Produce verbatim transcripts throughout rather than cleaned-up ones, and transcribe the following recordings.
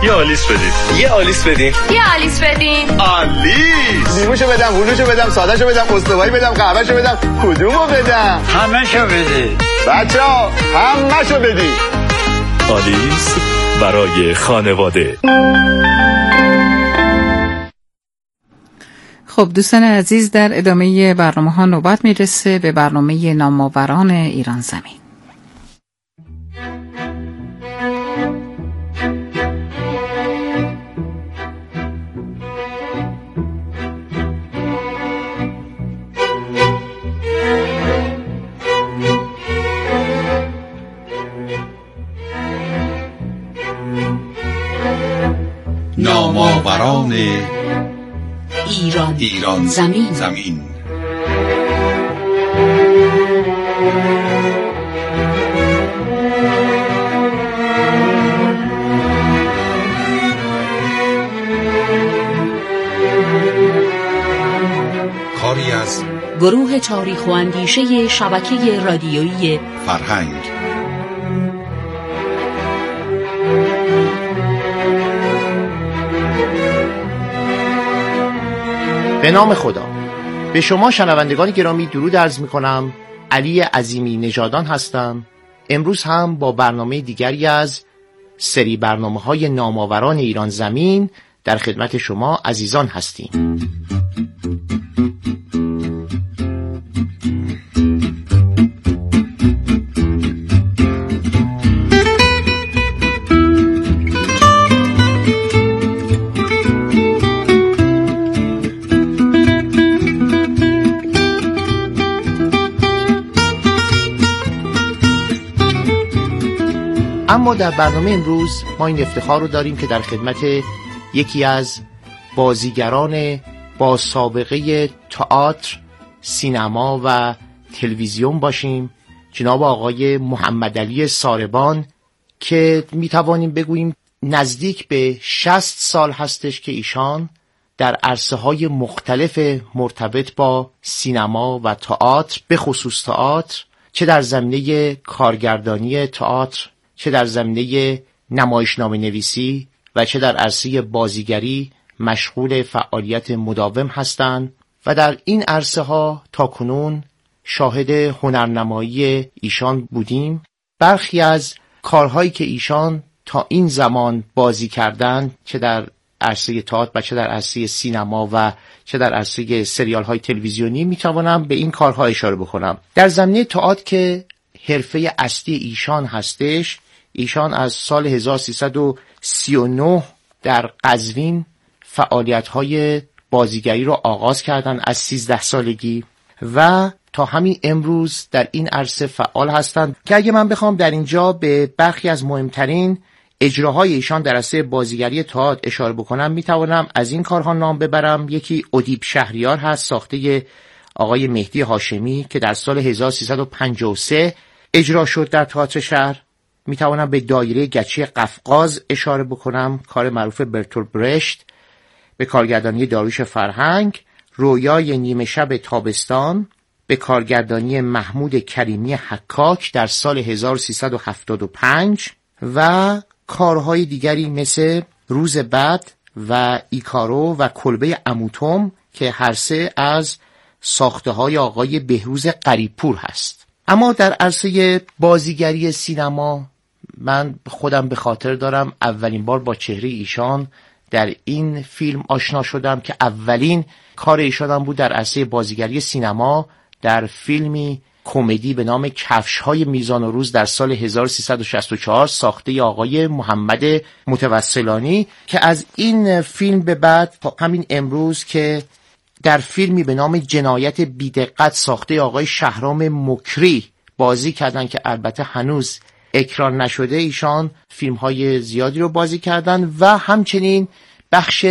یه آلیس بدین. یه آلیس بدین. یه آلیس بدین. آلیس. لیموشو بدم، هلوشو بدم، سادهشو بدم، استوایی بدم، قهوهشو بدم، کدومو بدم؟ همه‌شو بده. بچه‌ها همه‌شو بدین. آلیس برای خانواده. خب دوستان عزیز، در ادامه برنامه ها نوبت میرسه به برنامه نامآوران ایران زمین. نامآوران ایران, ایران زمین, زمین. کاری از گروه تاریخ و اندیشه شبکه رادیویی فرهنگ. به نام خدا. به شما شنوندگان گرامی درود عرض می کنم. علی عظیمی نژادان هستم. امروز هم با برنامه دیگری از سری برنامه های نامآوران ایران زمین در خدمت شما عزیزان هستیم. اما در برنامه امروز ما این افتخار رو داریم که در خدمت یکی از بازیگران با سابقه تئاتر، سینما و تلویزیون باشیم، جناب آقای محمدعلی ساربان، که میتوانیم بگوییم نزدیک به شصت سال هستش که ایشان در عرصه های مختلف مرتبط با سینما و تئاتر، به خصوص تئاتر، چه در زمینه کارگردانی تئاتر، چه در زمینه نمایشنامه نویسی و چه در عرصه بازیگری مشغول فعالیت مداوم هستند و در این عرصه ها تاکنون شاهد هنرنمایی ایشان بودیم. برخی از کارهایی که ایشان تا این زمان بازی کردند، چه در عرصه تئاتر و چه در عرصه سینما و چه در عرصه سریال های تلویزیونی، میتوانم به این کارها اشاره بکنم. در زمینه تئاتر که حرفه اصلی ایشان هستش، ایشان از سال هزار و سیصد و سی و نه در قزوین فعالیت‌های بازیگری را آغاز کردند از سیزده سالگی و تا همین امروز در این عرصه فعال هستند که اگه من بخوام در اینجا به برخی از مهمترین اجراهای ایشان در عرصه بازیگری تئاتر اشاره بکنم، میتوانم از این کارها نام ببرم. یکی ادیب شهریار هست، ساخته آقای مهدی هاشمی که در سال هزار و سیصد و پنجاه و سه اجرا شد در تئاتر شهر. میتوانم به دایره گچی قفقاز اشاره بکنم، کار معروف برتولد برشت به کارگردانی داریوش فرهنگ. رویای نیمه شب تابستان به کارگردانی محمود کریمی حکاک در سال هزار و سیصد و هفتاد و پنج و کارهای دیگری مثل روز بعد و ایکارو و کلبه عموتم که هر سه از ساخته های آقای بهروز قریبپور هست. اما در عرصه بازیگری سینما من خودم به خاطر دارم اولین بار با چهره ایشان در این فیلم آشنا شدم که اولین کار ایشان بود در عرصه بازیگری سینما در فیلمی کمدی به نام کفش‌های میزان و روز در سال هزار و سیصد و شصت و چهار ساخته آقای محمد متوسلانی، که از این فیلم به بعد تا همین امروز که در فیلمی به نام جنایت بی‌دقت ساخته آقای شهرام مکری بازی کردن که البته هنوز اکران نشده، ایشان فیلم‌های زیادی رو بازی کردن و همچنین بخش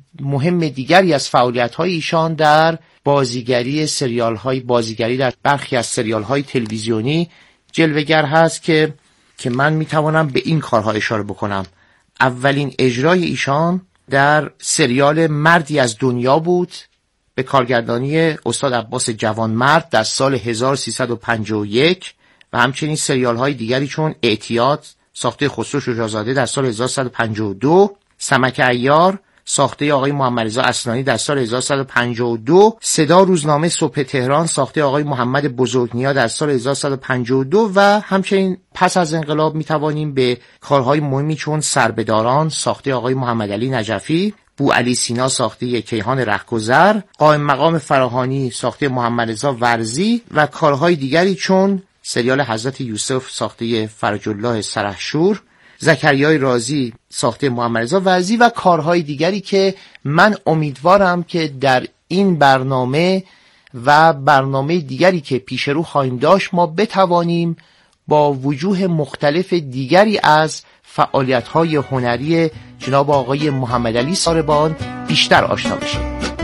مهم دیگری از فعالیت‌های ایشان در بازیگری سریال‌های بازیگری در برخی از سریال‌های تلویزیونی جلوه‌گر هست که که من میتوانم به این کارها اشاره بکنم. اولین اجرای ایشان در سریال مردی از دنیا بود به کارگردانی استاد عباس جوانمرد در سال هزار و سیصد و پنجاه و یک و همچنین سریال‌های دیگری چون اعتیاد ساخته خسرو شجاع‌زاده در سال هزار و سیصد و پنجاه و دو، سمک عیار ساخته آقای محمد رضا اصلانی در سال هزار و سیصد و پنجاه و دو، صدا روزنامه صبح تهران ساخته آقای محمد بزرگنیا در سال هزار و سیصد و پنجاه و دو و همچنین پس از انقلاب میتوانیم به کارهای مهمی چون سربداران ساخته آقای محمد علی نجفی، بوعلی سینا ساخته کیهان رهگذر، قائم مقام فراهانی ساخته محمد رضا ورزی و کارهای دیگری چون سریال حضرت یوسف ساخته فرج الله سرحشور، زکریای رازی ساخته محمد رضا ورزی و کارهای دیگری که من امیدوارم که در این برنامه و برنامه دیگری که پیش رو خواهیم داشت ما بتوانیم با وجوه مختلف دیگری از فعالیت‌های هنری جناب آقای محمد علی ساربان بیشتر آشنا بشیم.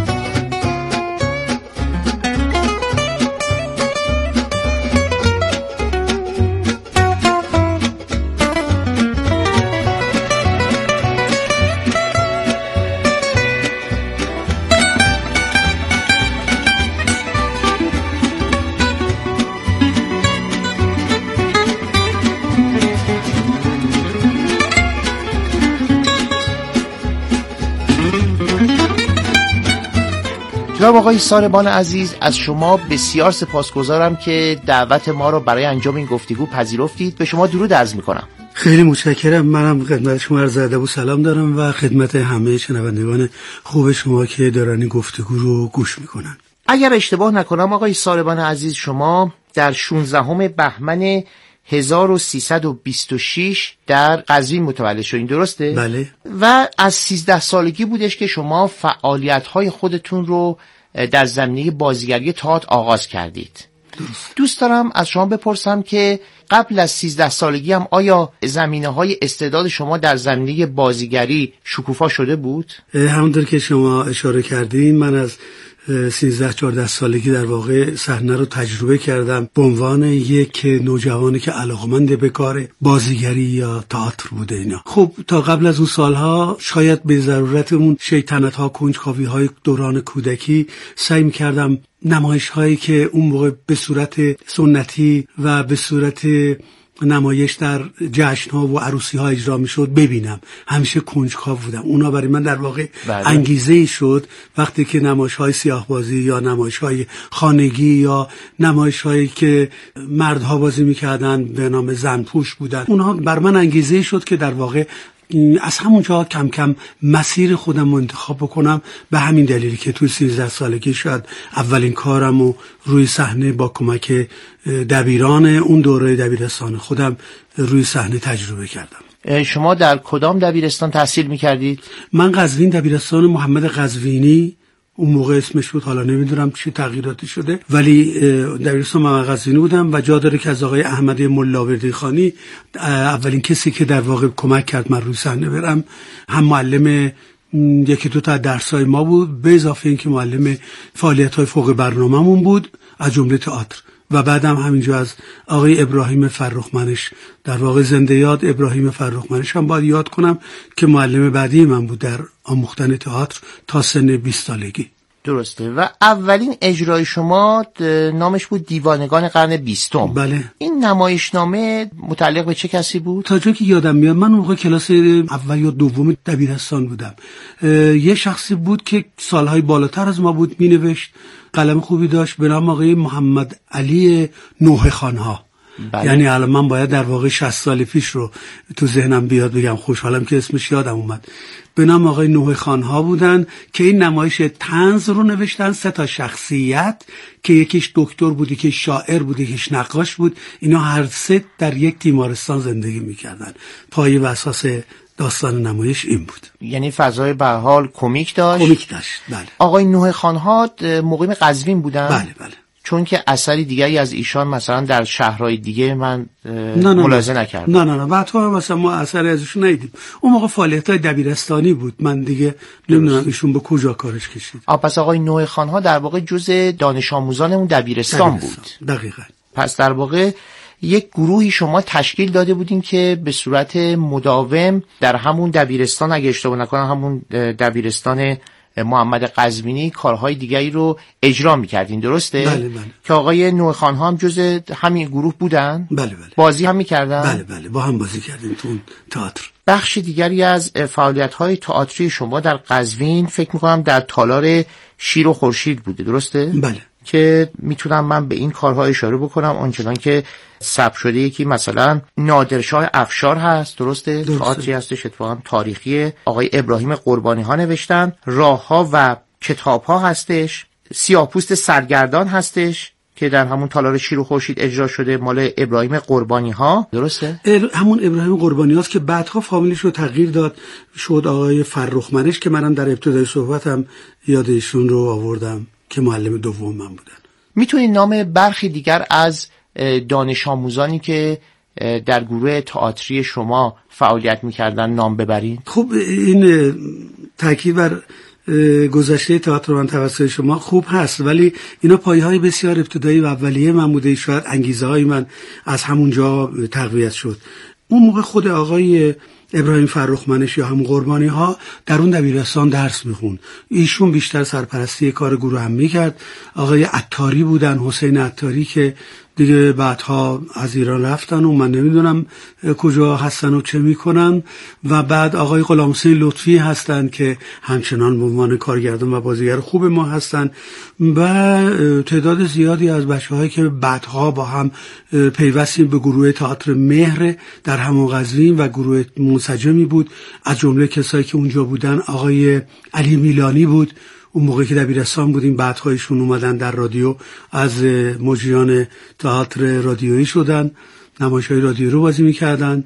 جناب آقای ساربان عزیز، از شما بسیار سپاسگزارم که دعوت ما رو برای انجام این گفتگو پذیرفتید. به شما درود عرض میکنم. خیلی متشکرم. منم خدمت شما عرض ادب و سلام دارم و خدمت همه شنوندگان خوب شما که دارن این گفتگو رو گوش میکنن. اگر اشتباه نکنم آقای ساربان عزیز، شما در شانزدهم بهمن هزار و سیصد و بیست و شش در قزوین متولد شدین، درسته؟ بله. و از سیزده سالگی بودش که شما فعالیت‌های خودتون رو در زمینه بازیگری تئاتر آغاز کردید. درست. دوست دارم از شما بپرسم که قبل از سیزده سالگی هم آیا زمینه‌های استعداد شما در زمینه بازیگری شکوفا شده بود؟ همونطور که شما اشاره کردین، من از سیزده چهارده سالگی در واقع صحنه رو تجربه کردم به عنوان یک نوجوانی که علاقمند به کار بازیگری یا تئاتر بوده اینا. خب تا قبل از اون سالها شاید به ضرورت اون شیطنت ها کنجکاوی های دوران کودکی سعی می‌کردم نمایش هایی که اون موقع به صورت سنتی و به صورت نمایش در جشن ها و عروسی ها اجرا می شد ببینم. همیشه کنجکاو بودم. اونا برای من در واقع بله. انگیزه ای شد وقتی که نمایش های سیاه بازی یا نمایش های خانگی یا نمایش هایی که مردها بازی می کردن به نام زن پوش بودن، اونها بر من انگیزه ای شد که در واقع از همونجا کم کم مسیر خودم رو انتخاب بکنم. به همین دلیلی که توی سیزده سالگی شاید اولین کارم رو روی صحنه با کمک دبیران اون دوره دبیرستان خودم روی صحنه تجربه کردم. شما در کدام دبیرستان تحصیل می‌کردید؟ من قزوین دبیرستان محمد قزوینی اون موقع اسمش بود، حالا نمیدونم چه تغییراتی شده، ولی دبیرستان محمد قزوینی بودم و جا داره که از آقای احمد ملاوردی خانی اولین کسی که در واقع کمک کرد من روی صحنه برم هم معلم یکی دو تا درسای ما بود، به اضافه اینکه معلم فعالیت‌های فوق برنامه‌مون بود از جمله تئاتر. و بعدم همینجا از آقای ابراهیم فرخمنش، در واقع زنده یاد ابراهیم فرخمنش هم باید یاد کنم که معلم بعدی من بود در آموختن تئاتر تا سن بیست سالگی. درسته. و اولین اجرای شما نامش بود دیوانگان قرن بیستم. بله. این نمایشنامه متعلق به چه کسی بود؟ تا جایی که یادم میاد من اون موقع کلاس اول یا دوم دبیرستان بودم. یه شخصی بود که سالهای بالاتر از ما بود، مینوشت، قلم خوبی داشت، به نام آقای محمد علی نوحه خانها. بله. یعنی الان من باید در واقع شصت سال پیش رو تو ذهنم بیاد بگم، خوشحالم که اسمش یادم اومد. به نام آقای نوحه خانها بودن که این نمایش طنز رو نوشتن. سه تا شخصیت که یکیش دکتر بود، یکیش شاعر بود، یکیش نقاش بود، اینا هر سه در یک تیمارستان زندگی میکردن. پایه و اساس داستان نمایش این بود. یعنی فضای به هر حال کمیک داشت. کمیک داشت، بله. آقای نوحه خانها مقیم قزوین بودن؟ بله بله. چون که اثری دیگری از ایشان مثلا در شهرهای دیگه من ملاحظه نکردم. نه نه نه بعد هم مثلا ما اثری ازشون ندیدیم. اون موقع فعالیت‌های دبیرستانی بود، من دیگه نمیدونم ایشون به کجا کارش کشید. آ پس آقای نوحه خانها در واقع جزء دانش آموزان اون دبیرستان, دبیرستان بود. دقیقاً. پس در واقع یک گروهی شما تشکیل داده بودین که به صورت مداوم در همون دبیرستان، اگه اشتباه نکنم همون دبیرستان محمد قزوینی کارهای دیگری رو اجرا می‌کردین، درسته؟ بله بله. که آقای نوح‌خان ها هم جز همین گروه بودن؟ بله بله. بازی هم می‌کردن؟ بله بله، با هم بازی کردیم تو تئاتر. بخش دیگری از فعالیت‌های تئاتری شما در قزوین فکر می‌کنم در تالار شیر و خورشید بوده، درسته؟ بله. که میتونم من به این کارها اشاره بکنم، آنچنان که ثبت شده یکی مثلا نادرشاه افشار هست، درسته؟ تئاتری هستش اتفاقا تاریخی، آقای ابراهیم قربانی ها نوشتن، راهها و کتاب ها هستش، سیاه‌پوست سرگردان هستش که در همون تالار شیر و خورشید اجرا شده، مال ابراهیم قربانی ها، درسته؟ همون ابراهیم قربانی هاست که بعدها فامیلش رو تغییر داد، شد آقای فرخ منش که منم در ابتدای صحبتم یاد ایشون رو آوردم که معلم دوم من بودن. میتونید نام برخی دیگر از دانش آموزانی که در گروه تئاتری شما فعالیت میکردن نام ببرید؟ خب این تاکید بر گذشته تئاتر من توسط شما خوب هست، ولی اینا پایه‌های بسیار ابتدایی و اولیه من بوده، شاید انگیزه های من از همونجا تقویت شد. اون موقع خود آقای ابراهیم فرخ منش یا هم قربانی ها در اون دبیرستان درس میخوند، ایشون بیشتر سرپرستی کار گروه هم میکرد. آقای عطاری بودن، حسین عطاری، که دیگه بعدها از ایران رفتن و من نمیدونم کجا هستن و چه میکنن. و بعد آقای غلامحسین لطفی هستن که همچنان به عنوان کارگردان و بازیگر خوب ما هستن و تعداد زیادی از بچه‌هایی که بعدها با هم پیوستیم به گروه تئاتر مهر در همون قزوین و گروه منسجمی بود. از جمله کسایی که اونجا بودن آقای علی میلانی بود، اون موقعی که دبیرستان بودیم، بعدها ایشون اومدن در رادیو از مجریان تئاتر رادیویی شدن، نمایش‌های رادیو رو بازی می‌کردن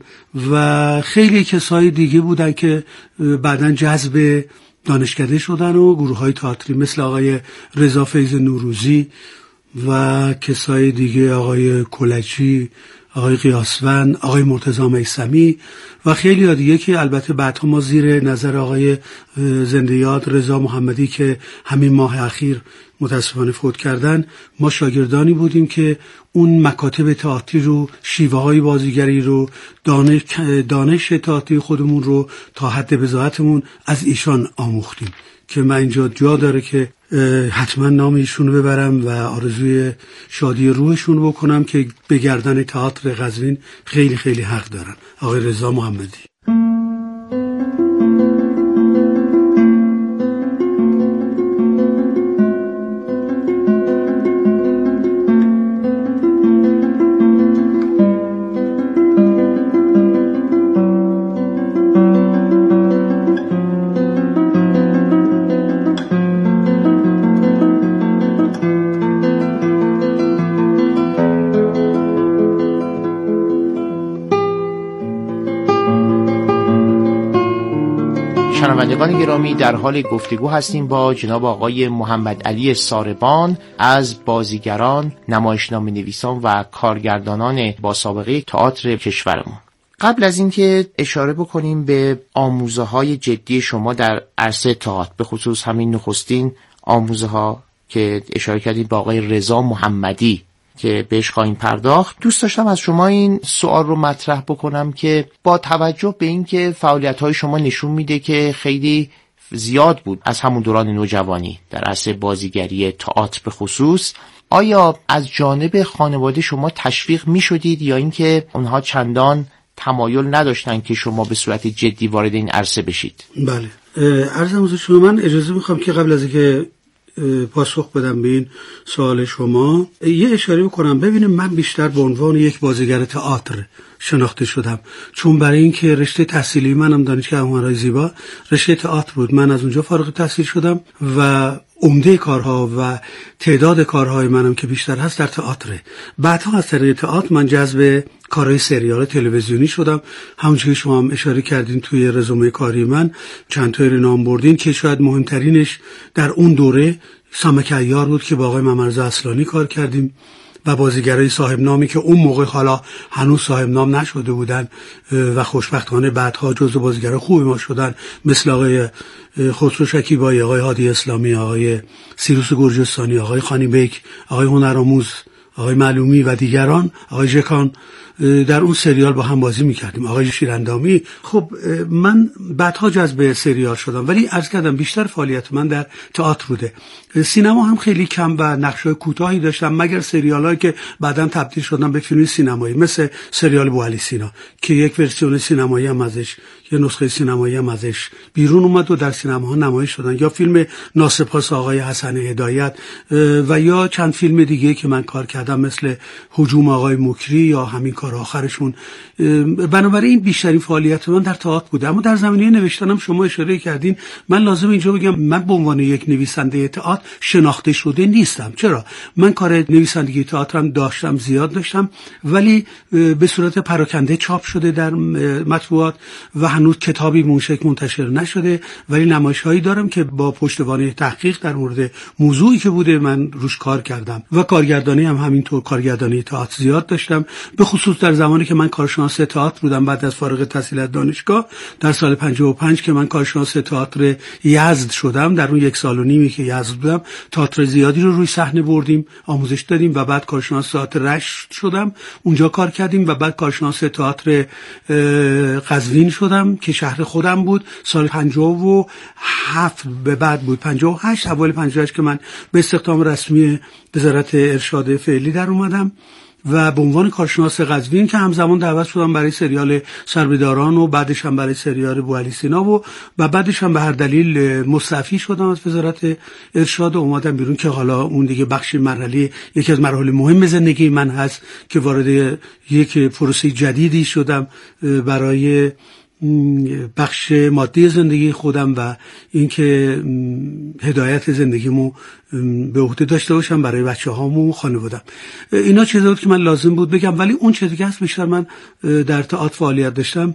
و خیلی کسای دیگه بودن که بعداً جذب دانشکده شدن و گروه‌های تئاتری مثل آقای رضا فیض نوروزی و کسای دیگه، آقای کلچی، آقای قیاسوند، آقای مرتضی میثمی و خیلی دیگه که البته بعدها ما زیر نظر آقای زنده یاد رضا محمدی که همین ماه اخیر متاسفانه فوت کردن، ما شاگردانی بودیم که اون مکاتب تئاتری رو، شیوه های بازیگری رو، دانش دانش تئاتری خودمون رو تا حد بضاعتمون از ایشان آموختیم که من اینجا جا داره که حتما نام ایشون رو ببرم و آرزوی شادی روحشون بکنم که به گردن تئاتر قزوین خیلی خیلی حق دارن. آقای رضا محمدی. شنوندگان گرامی، در حال گفتگو هستیم با جناب آقای محمد علی ساربان از بازیگران، نمایشنامه نویسان و کارگردانان با سابقه تئاتر کشورمون. قبل از اینکه اشاره بکنیم به آموزه های جدی شما در عرصه تئاتر، به خصوص همین نخستین آموزه ها که اشاره کردید با آقای رضا محمدی که بهش خواهیم پرداخت، دوست داشتم از شما این سوال رو مطرح بکنم که با توجه به اینکه فعالیت‌های شما نشون میده که خیلی زیاد بود از همون دوران نوجوانی در عرصه بازیگری تئاتر به خصوص، آیا از جانب خانواده شما تشویق میشدید یا اینکه اونها چندان تمایل نداشتن که شما به صورت جدی وارد این عرصه بشید؟ بله، عرضم حضور شما، من اجازه میخوام که قبل از اینکه پاسخ بدم به این سوال شما یه اشاره بکنم. ببینیم، من بیشتر به عنوان یک بازیگر تئاتر شناخته شدم، چون برای اینکه رشته تحصیلی منم دانشگاه هنرهای زیبا رشته تئاتر بود، من از اونجا فارغ التحصیل شدم و عمده کارها و تعداد کارهای منم که بیشتر هست در تئاتره. بعدها از طریق تئاتر من جذب کارهای سریال تلویزیونی شدم، همونجوری شما هم اشاره کردین توی رزومه کاری من چند تایی رو نام بردین که شاید مهمترینش در اون دوره سمک عیار بود که با آقای محمدرضا اصلانی کار کردیم و بازیگرای صاحب نامی که اون موقع حالا هنوز صاحب نام نشده بودن و خوشبختانه بعدها جزو بازیگرای خوب ما شدن، مثل آقای خسرو شکیبایی، آقای هادی اسلامی، آقای سیروس گرجستانی، آقای خانی بیک، آقای هنرآموز، آقای معلومی و دیگران، آقای ژکان، در اون سریال با هم بازی میکردیم، آقای شیراندامی. خب من بعدها جذب سریال شدم، ولی عرض کردم بیشتر فعالیت من در تئاتر بوده. سینما هم خیلی کم و نقش‌های کوتاهی داشتم، مگر سریالایی که بعداً تبدیل شدن به فیلم سینمایی، مثل سریال بوعلی سینا که یک ورسیون سینمایی هم ازش، یه نسخه سینمایی هم ازش بیرون اومد و در سینماها نمایش شدن، یا فیلم ناسپاس آقای حسن هدایت و یا چند فیلم دیگه که من کار کردم مثل هجوم آقای مکری یا همین کار آخرشون. بنابراین بیشترین فعالیت من در تئاتر بوده. اما در زمینه نوشتنم شما اشاره کردین، من لازم اینجا بگم من به عنوان یک نویسنده تئاتر شناخته شده نیستم. چرا؟ من کار نویسندگی تئاترم داشتم، زیاد داشتم، ولی به صورت پراکنده چاپ شده در مطبوعات و هنوز کتابی منشک منتشر نشده، ولی نمایش‌هایی دارم که با پشتوانه تحقیق در مورد موضوعی که بوده من روش کار کردم و کارگردانی هم همینطور، کارگردانی تئاتر زیاد داشتم، به خصوص در زمانی که من کارشناس تئاتر بودم بعد از فارغ التحصیل از دانشگاه در سال پنجاه و پنج که من کارشناس تئاتر یزد شدم. در اون یک سال و نیمی که یزد بودم تئاتر زیادی رو روی صحنه بردیم، آموزش دادیم و بعد کارشناس تئاتر رشت شدم، اونجا کار کردیم و بعد کارشناس تئاتر قزوین شدم که شهر خودم بود. سال پنجاه و هفت به بعد بود، پنجاه و هشت اول پنجاه و هشت که من به استخدام رسمی وزارت ارشاد فعلی در اومدم و به عنوان کارشناس قزوین که همزمان دعوت شدم برای سریال سربهداران و بعدش هم برای سریال بوعلی سینا و و بعدش هم به هر دلیل مستعفی شدم از وزارت ارشاد و اومدم بیرون که حالا اون دیگه بخشی مرحله یکی از مراحل مهم زندگی من هست که وارد یک پروسه جدیدی شدم برای بخش مادی زندگی خودم و اینکه هدایت زندگیمو به عهده داشته باشم برای بچه‌هام و خانواده‌ام. اینا چیزا بود که من لازم بود بگم، ولی اون چیزی که هست بیشتر من در تئاتر فعالیت داشتم.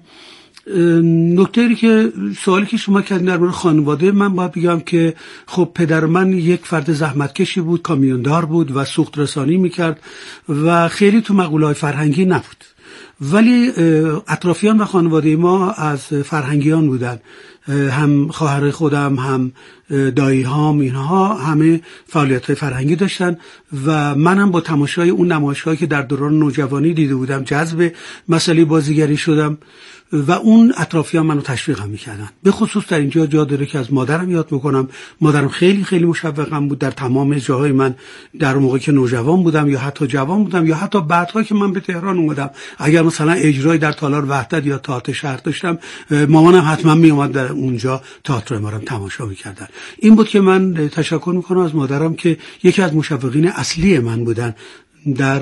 نکته‌ای که سوالی که شما کردین در مورد خانواده، من باید بگم که خب پدر من یک فرد زحمتکشی بود، کامیوندار بود و سوخت رسانی میکرد و خیلی تو مقوله‌های فرهنگی نبود، ولی اطرافیان و خانواده ما از فرهنگیان بودن، هم خواهر خودم هم دایی هام اینها همه فعالیت فرهنگی داشتن و منم با تماشای اون نمایش‌هایی که در دوران نوجوانی دیده بودم جذب مسئله بازیگری شدم و اون اطرافیان منو تشویقم میکردن. به خصوص در اینجا جا داره که از مادرم یاد بکنم. مادرم خیلی خیلی مشوقم بود در تمام جاهای من، در موقعی که نوجوان بودم یا حتی جوان بودم یا حتی بعدها که من به تهران اومدم، اگر مثلا اجرای در تالار وحدت یا تئاتر شهر داشتم، مامانم حتما میومد در اونجا تئاتر ما رو تماشا میکردن. این بود که من تشکر میکنم از مادرم که یکی از مشوقین اصلی من بودن در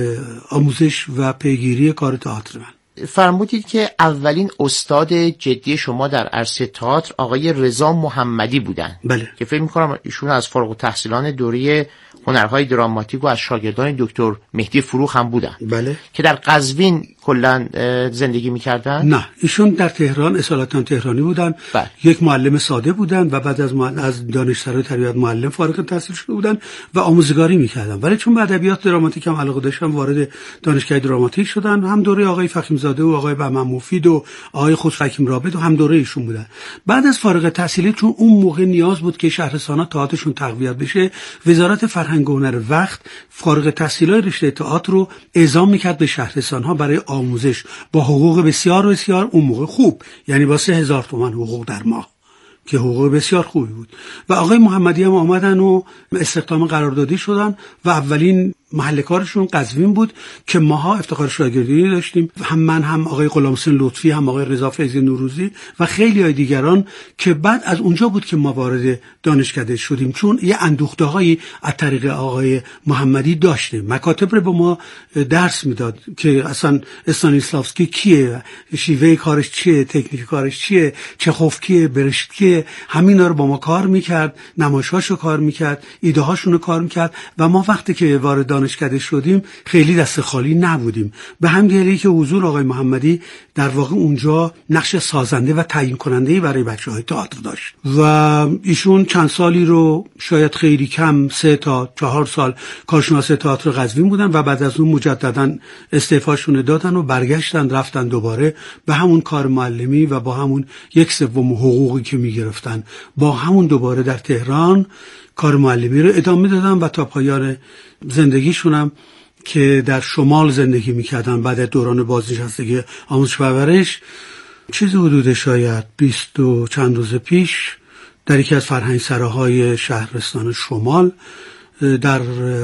آموزش و پیگیری کار تئاتر من. فرمودید که اولین استاد جدی شما در عرصه تئاتر آقای رضا محمدی بودن. بله. که فکر می‌کنم ایشون از فارغ التحصیلان دوره هنرهای دراماتیک و از شاگردان دکتر مهدی فروخ هم بودن. بله. که در قزوین کلا زندگی می‌کردن؟ نه، ایشون در تهران اصالتا تهرانی بودن. بله. یک معلم ساده بودن و بعد از از دانشسرای تربیت معلم فارغ التحصیل شده بودن و آموزگاری می‌کردن. ولی چون به ادبیات دراماتیک هم علاقه داشتن وارد دانشگاه دراماتیک شدن. هم دوره آقای فخیمزاده و آقای بهمن مفید و آقای خسرو حکیم رابط و هم دوره ایشون بودن. بعد از فارغ التحصیلی چون اون موقع نیاز بود که شهرستانا تئاترشون تقویت بشه، وزارت فرهنگ و هنر وقت فارغ التحصیلای رشته تئاتر رو اعزام می‌کرد به شهرستان‌ها برای آموزش با حقوق بسیار بسیار اون موقع خوب، یعنی با سه هزار تومان حقوق در ماه که حقوق بسیار خوبی بود. و آقای محمدی هم آمدن و استخدام قراردادی شدن و اولین محل کارشون قزوین بود که ماها افتخار شاگردی داشتیم، هم من هم آقای غلامحسین لطفی هم آقای رضا فیضی نوروزی و خیلی های دیگران، که بعد از اونجا بود که ما وارد دانشکده شدیم، چون یه اندوخته‌هایی از طریق آقای محمدی داشتیم. مکاتب رو به ما درس میداد که اصلا استانیسلافسکی کیه، شیوه کارش چیه، تکنیک کارش چیه، چخوف کیه، برشت کیه، همینا رو با ما کار میکرد، نمایش‌هاشو کار میکرد، ایده هاشونو کار میکرد و ما وقتی که وارد دانشکده شدیم خیلی دست خالی نبودیم. به همین دلیلی که حضور آقای محمدی در واقع اونجا نقش سازنده و تعیین کننده‌ای برای بچه‌های تئاتر داشت و ایشون چند سالی رو شاید خیلی کم سه تا چهار سال کارشناس تئاتر قزوین بودن و بعد از اون مجددا استعفاشون دادن و برگشتن رفتن دوباره به همون کار معلمی و با همون یک سوم حقوقی که می‌گرفتن با همون دوباره در تهران کار معلمی رو ادامه دادن و تا پایان زندگیشونم که در شمال زندگی میکردن بعد از دوران بازنشستگی آموزش و پرورش، چیزی حدود شاید بیست و چند روز پیش در یکی از فرهنگ سراهای شهرستان شمال در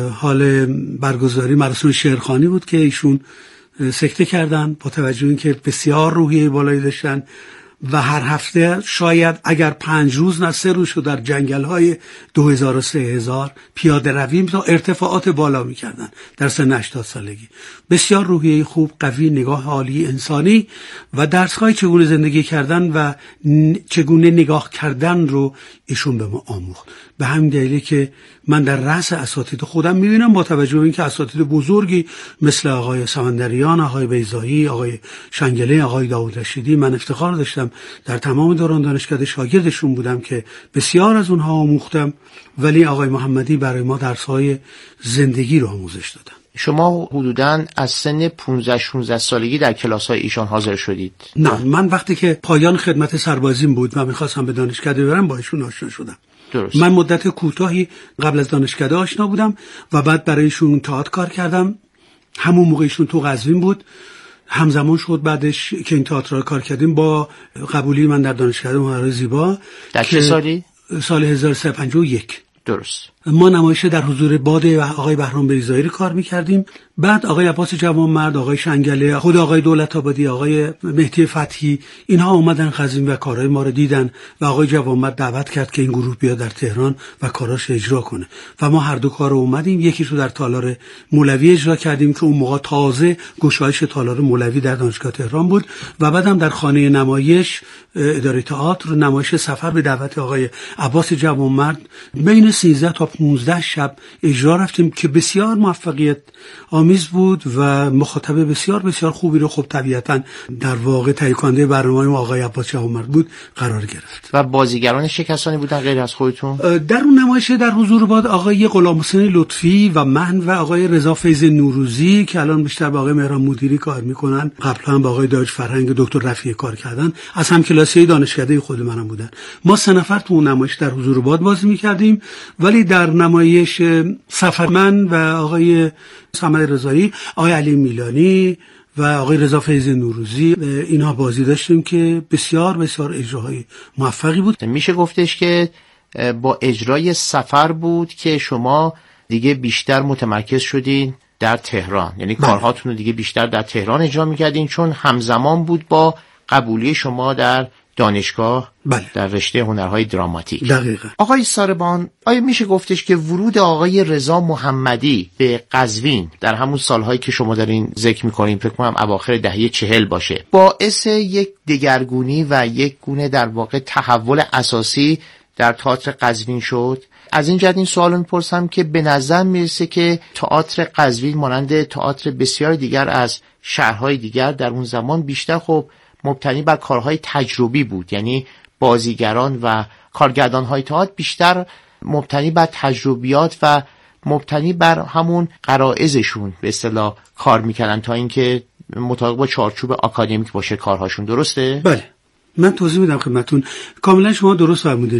حال برگزاری مراسم شعرخوانی بود که ایشون سکته کردن، با توجه به اینکه بسیار روحیه بالایی داشتن و هر هفته شاید اگر پنج روز نه سه روز در جنگل های دو هزار و سه هزار پیاده روی تا ارتفاعات بالا میکردن در سن هشتاد سالگی. بسیار روحیه خوب، قوی، نگاه عالی انسانی و درس‌های چگونه زندگی کردن و چگونه نگاه کردن رو ایشون به ما آموخت. به همین دلیلی که من در رأس اساتید خودم میبینم، با توجه به اینکه اساتید بزرگی مثل آقای سمندریان، آقای بیضایی، آقای شنگله، آقای داوود رشیدی، من افتخار داشتم در تمام دوران دانشکده شاگردشون بودم که بسیار از اونها آموختم، ولی آقای محمدی برای ما درس‌های زندگی رو آموزش دادن. شما حدوداً از سن پانزده شانزده سالگی در کلاس‌های ایشان حاضر شدید؟ نه، من وقتی که پایان خدمت سربازیم بود و می‌خواستم به دانشکده برم با ایشون آشنا شدم. درست. من مدت کوتاهی قبل از دانشکده آشنا بودم و بعد برای ایشون تئاتر کار کردم. همون موقع ایشون تو قزوین بود. همزمان شد بعدش که این تئاتر رو کار کردیم با قبولی من در دانشکده هنرهای زیبا. در چه سالی؟ سال هزار و سیصد و پنجاه و یک. درست. ما نمایش در حضور باده و آقای بهرام بیضایی رو کار می‌کردیم. بعد آقای عباس جوانمرد، آقای شنگله، خود آقای دولت آبادی، آقای مهدی فتحی، اینها اومدن قزوین و کارهای ما رو دیدن و آقای جوانمرد دعوت کرد که این گروه بیاد در تهران و کاراش اجرا کنه و ما هر دو کار رو اومدیم. یکیش رو در تالار مولوی اجرا کردیم که اون موقع تازه گشایش تالار مولوی در دانشگاه تهران بود و بعدم در خانه نمایش اداره تئاتر نمایش سفر به دعوت آقای عباس جوانمرد بین سیزده تا پانزده شب اجرا رفتیم که بسیار موفقیت آمیز بود و مخاطب بسیار بسیار خوبی رو خب طبیعتاً در واقع تهیه کننده برنامه ما آقای عباس جوانمرد بود قرار گرفت. و بازیگران چه کسانی بودن غیر از خودتون؟ در اون نمایش در حضور باد آقای غلام حسین لطفی و من و آقای رضا فیض نوروزی که الان بیشتر با آقای مهران مدیری کار میکنن، قبلا با آقای داج فرهنگ دکتر رفیعی کار کردن، از هم کلاسی دانشکده خود منم بودن. ما سه نفر تو اون نمایش در حضور باد بازی میکردیم، ولی در نمایش سفر من و آقای سمر رضایی، آقای علی میلانی و آقای رضا فیض نوروزی اینها بازی داشتیم که بسیار بسیار اجراهای موفقی بود. میشه گفتش که با اجرای سفر بود که شما دیگه بیشتر متمرکز شدین در تهران، یعنی بله. کارهاتون رو دیگه بیشتر در تهران اجرا میکردین چون همزمان بود با قبولی شما در دانشگاه بله. در رشته هنرهای دراماتیک. دقیقاً. آقای ساربان، آیا میشه گفتش که ورود آقای رضا محمدی به قزوین در همون سالهایی که شما دارین ذکر میکنین، فکر کنم اواخر دهه چهل باشه، باعث یک دگرگونی و یک گونه در واقع تحول اساسی در تئاتر قزوین شد؟ از این جهت این سوالو میپرسم که به نظر میرسه که تئاتر قزوین مانند تئاتر بسیار دیگر از شهرهای دیگر در اون زمان بیشتر خب مبتنی بر کارهای تجربی بود، یعنی بازیگران و کارگردان‌های تئاتر بیشتر مبتنی بر تجربیات و مبتنی بر همون غرایزشون به اصطلاح کار میکردن تا اینکه مطابق با چارچوب آکادمیک باشه کارهاشون. درسته؟ بله. من توضیح میدم خدمتتون. کاملا شما درست فرمودید.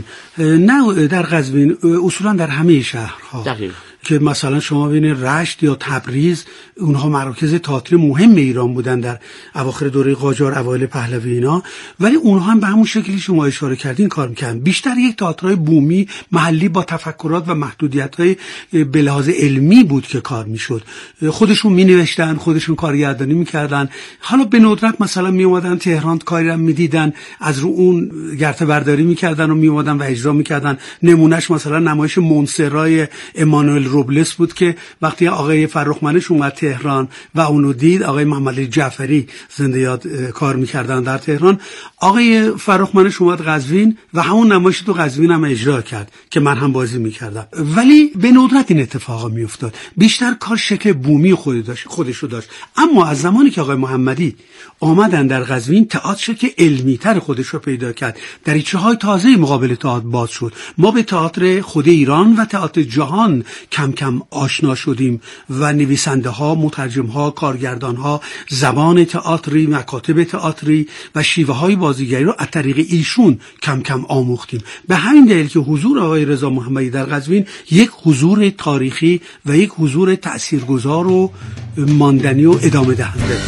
نه در قزوین، اصولا در همه شهرها دقیق. که مثلا شما ببینید رشت یا تبریز، اونها مراکز تئاتر مهم ایران بودن در اواخر دوره قاجار، اوایل پهلوی اینا، ولی اونها هم به همون شکلی شما اشاره کردین کار میکردن. بیشتر یک تئاترهای بومی محلی با تفکرات و محدودیت‌های به لحاظ علمی بود که کار میشد. خودشون مینوشتن، خودشون کارگردانی میکردن. حالا به ندرت مثلا میومدن تهران کاری رو میدیدن، از رو اون گرته برداری میکردن و میومدن و اجرا میکردن. نمونهش مثلا نمایش مونسرای امانوئل روبلس بود که وقتی آقای فرخمنش اومد تهران و اونو دید، آقای محمد جعفری زنده یاد کار میکردن در تهران، آقای فرخمنش اومد قزوین و همون نمایش تو قزوین هم اجرا کرد که من هم بازی میکردم. ولی به ندرت این اتفاقا میافتاد. بیشتر کار شکل بومی خودش داشت خودشو داشت. اما از زمانی که آقای محمدی آمدن در قزوین، تئاتر شکل علمی تر خودش رو پیدا کرد. دریچه‌های تازه مقابل تئاتر باز شد. ما به تئاتر خود ایران و تئاتر جهان کم کم آشنا شدیم و نویسنده ها، مترجم ها، کارگردان ها زبان تئاتری، مکاتب تئاتری و شیوه های بازیگری رو از طریق ایشون کم کم آموختیم. به همین دلیل که حضور آقای رضا محمدی در قزوین یک حضور تاریخی و یک حضور تاثیرگذار و ماندنی و ادامه دهنده.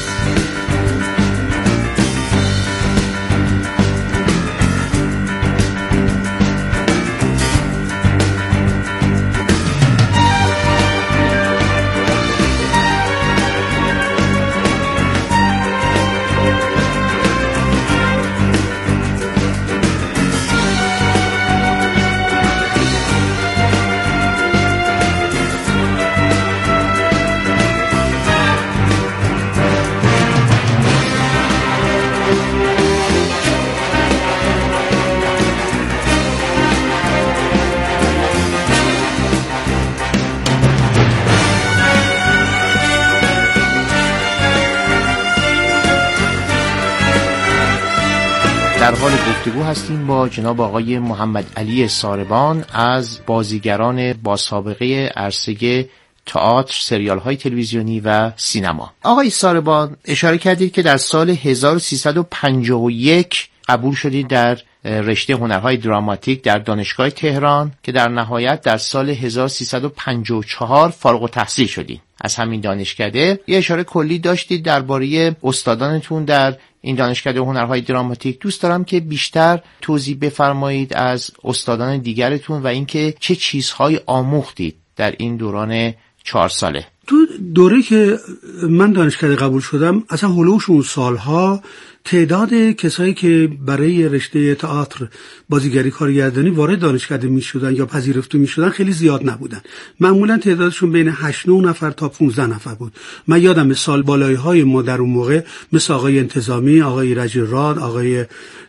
در حال گفتگو هستیم با جناب آقای محمد علی ساربان از بازیگران با سابقه عرصه تئاتر، سریال های تلویزیونی و سینما. آقای ساربان، اشاره کردید که در سال هزار و سیصد و پنجاه و یک قبول شدید در رشته هنرهای دراماتیک در دانشگاه تهران که در نهایت در سال هزار و سیصد و پنجاه و چهار فارغ التحصیل شدید از همین دانشکده. یه اشاره کلی داشتید درباره استادانتون در این دانشکده هنرهای دراماتیک. دوست دارم که بیشتر توضیح بفرمایید از استادان دیگرتون و اینکه چه چیزهایی آموختید در این دوران چهار ساله. تو دوره که من دانشکده قبول شدم، اصلا هلوش اون سالها تعداد کسایی که برای رشته تئاتر، بازیگری، کارگردانی وارد دانشکده می شدن یا پذیرفته می شدن خیلی زیاد نبودن. معمولا تعدادشون بین هشت نه نفر تا پانزده نفر بود. من یادم سال بالایی های ما در اون موقع مثل آقای انتظامی، آقای رجیراد، آقای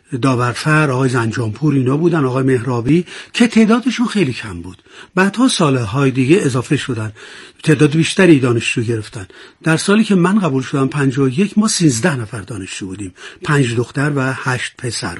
داورفر، آقای زنجانپور اینا بودن، آقای مهرابی، که تعدادشون خیلی کم بود. بعدها سالهای دیگه اضافه شدن، تعداد بیشتری دانشجو گرفتن. در سالی که من قبول شدم پنجاه و یک ما سیزده نفر دانشجو بودیم، پنج دختر و هشت پسر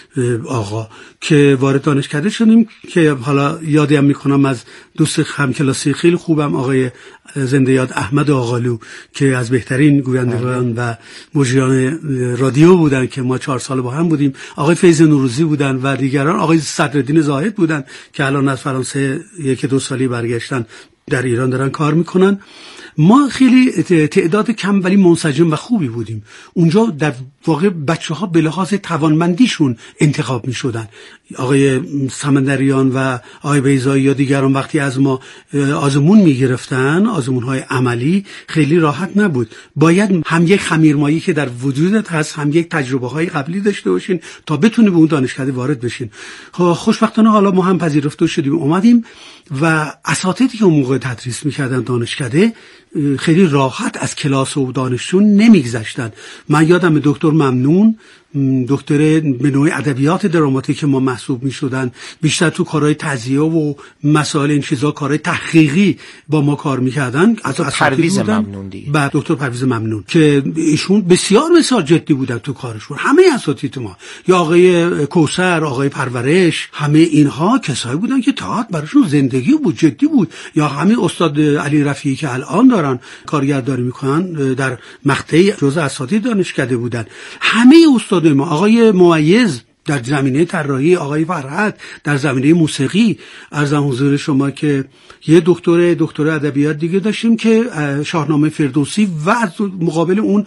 آقا که وارد دانشکده شدیم. که حالا یادم میکنم از دوست همکلاسی خیلی خوبم آقای زنده یاد احمد آقالو که از بهترین گویندگان و مجریان رادیو بودن که ما چهار سال با هم بودیم، آقای فیض نوروزی بودن و دیگران، آقای صدرالدین زاهد بودن که الان از فرانسه یک دو سالی برگشتن در ایران دارن کار میکنن. ما خیلی تعداد کم ولی منسجم و خوبی بودیم. اونجا در واقع بچه ها به لحاظ توانمندیشون انتخاب می شدن. آقای سمندریان و آقای بیضایی یا دیگران وقتی از ما آزمون می گرفتن، آزمون های عملی، خیلی راحت نبود. باید هم یک خمیرمایی که در وجودت هست، هم یک تجربه های قبلی داشته باشین تا بتونی به اون دانشکده وارد بشین. خوشبختانه حالا ما هم پذیرفته شدیم، اومدیم و اساتیدی که اون موقع تدریس میکردن دانشکده خیلی راحت از کلاس و دانشجون نمیگذشتن. من یادم دکتر ممنون، دکتر به نوعی ادبیات دراماتیک ما محسوب می شدن، بیشتر تو کارهای تزیه و مسائل این چیزا، کارهای تحقیقی با ما کار میکردن. از پرویز ممنون دیگه. بعد دکتر پرویز ممنون که ایشون بسیار بسیار جدی بودن تو کارشون. همه اساتید ما، یا آقای کوثر، آقای پرورش، همه اینها کسایی بودن که تئاتر براشون زندگی بود، جدی بود. یا همین استاد علی رفیعی که الان دارن کارگردانی میکنن در مقطع جزء اساتید دانشکده بودن. همه استاد ما، آقای ممیز در زمینه طراحی، آقای فرهاد در زمینه موسیقی. عرضم حضور شما که یه دکتر دکتر ادبیات دیگه داشتیم که شاهنامه فردوسی و از مقابل اون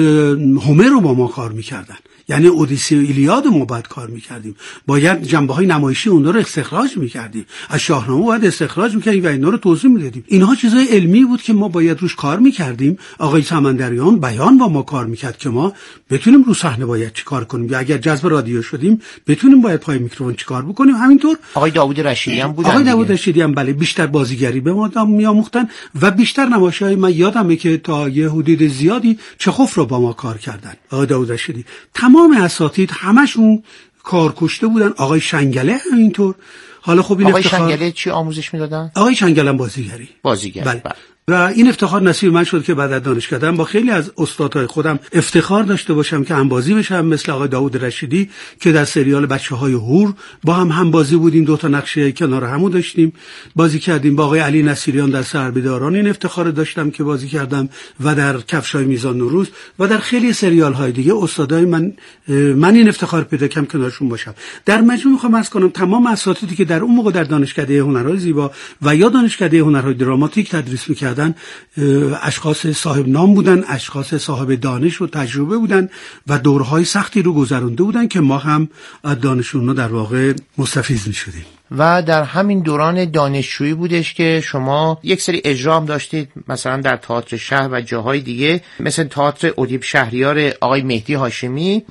هومر رو با ما کار میکردن، یعنی اودیسه و ایلیاد ما باید کار میکردیم، باید جنبه های نمایشی اون رو استخراج میکردیم، از شاهنامه باید استخراج میکردیم و اینا رو توضیح میدادیم. اینها چیزای علمی بود که ما باید روش کار میکردیم. آقای سمندریان بیان با ما کار میکرد که ما بتونیم رو صحنه باید چی کار کنیم، یا اگر جذب رادیو شدیم بتونیم باید پای میکروفون چی کار بکنیم. همینطور آقای داوود رشیدی هم بودن. آقای داوود رشیدی هم بله، بیشتر بازیگری به ما میآموختن و بیشتر نمایش‌های من یادمه که تا یه حدود زیادی چخوف رو با ما کار کردن. آقای داوود رشیدی، تمام اساتید همشون کار کشته بودن. آقای شنگله همینطور. حالا خب این آقای افتخار... شنگله چی آموزش میدادن؟ آقای شنگله بازیگری. بازیگری. بله. و این افتخار نصیب من شد که بعد از دانشکده‌ام با خیلی از استادهای خودم افتخار داشته باشم که همبازی بشم، مثل آقای داوود رشیدی که در سریال بچه‌های هور با هم همبازی بودیم، دو تا نقشه کنار هم داشتیم بازی کردیم. با آقای علی نصیریان در سربیداران این افتخار داشتم که بازی کردم و در کفشای میزان نوروز و در خیلی سریال‌های دیگه استادای من من این افتخار پیدا کردم کنارشون باشم. در مجموع میخوام عرض کنم تمام اساتیدی که در اون موقع در دانشکده هنرهای زیبا و یا دانشکده هنرهای دراماتیک تدریس می‌کردن اشخاص صاحب نام بودن، اشخاص صاحب دانش و تجربه بودن و دورهای سختی رو گذرونده بودن که ما هم از دانشونها در واقع مستفیض می‌شدیم. و در همین دوران دانشجویی بودش که شما یک سری اجرا هم داشتید، مثلا در تئاتر شهر و جاهای دیگه، مثل تئاتر ادیب شهریار آقای مهدی هاشمی